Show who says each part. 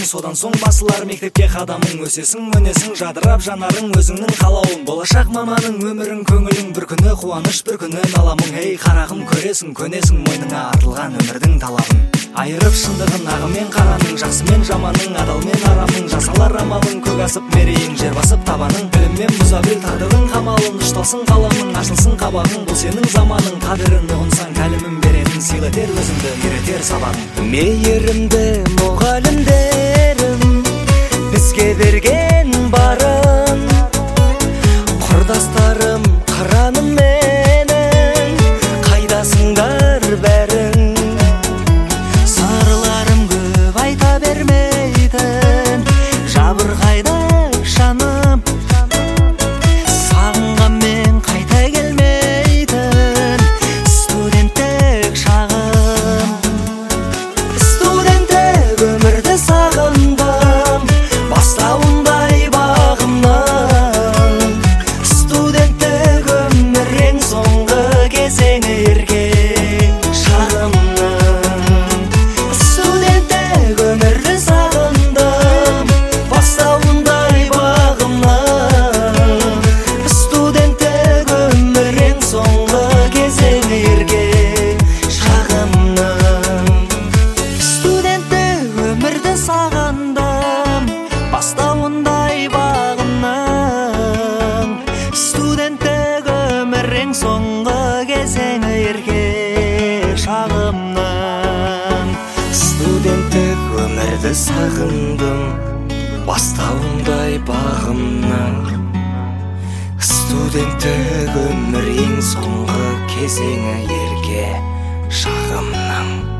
Speaker 1: содан соң басылар мектепке қадамың. Өсесің, өнесің, жадырап жанарың өзіңнің қалауың. Болашақ маманың өмірің, көңілің, бір күні қуаныш, бір күні наламың. Ей қарағым, көресің, көнесің, мойныңа артылған өмірдің талабын. Айырып шындығын ағы мен қараның, жақсы мен жаманың, адал мен арамың. Жасалар амалың, көк асып мерейің, жер басып табаның. Біліммен бұза біл тағдырдың қамалын, ұшталсын қаламың, ашылсын қабағың. Бұл сенің заманың, қадірін ұғынсаң кәлімін беретін, сыйлатер өзіңді, үйретер сабағың.
Speaker 2: Мейірімді мұғалімдерім бізге берген барын, құрдастарым қыраным менің, қайдасыңдар бәрің. Сырларым көп айта бермейтін, жабырқайды жаным, сағынғанмен қайта келмейтін студенттік шағым. Студенттік өмірді сағындым, бастауындай бағымның. Студенттік өмір ең соңғы кезеңі еркек шағымның. Студенттік өмірді сағындым, бастауындай бағымның. Студенттік өмір ең соңғы кезеңі еркек шағымның. Студенттік өмірді сағындым, бастауындай бағымның. Студенттік өмір ең соңғы кезеңі еркек шағымның. Студенттік өмірді сағындым, бастауындай бағымның. Студенттік өмір ең соңғы кезеңі ерке шағымның.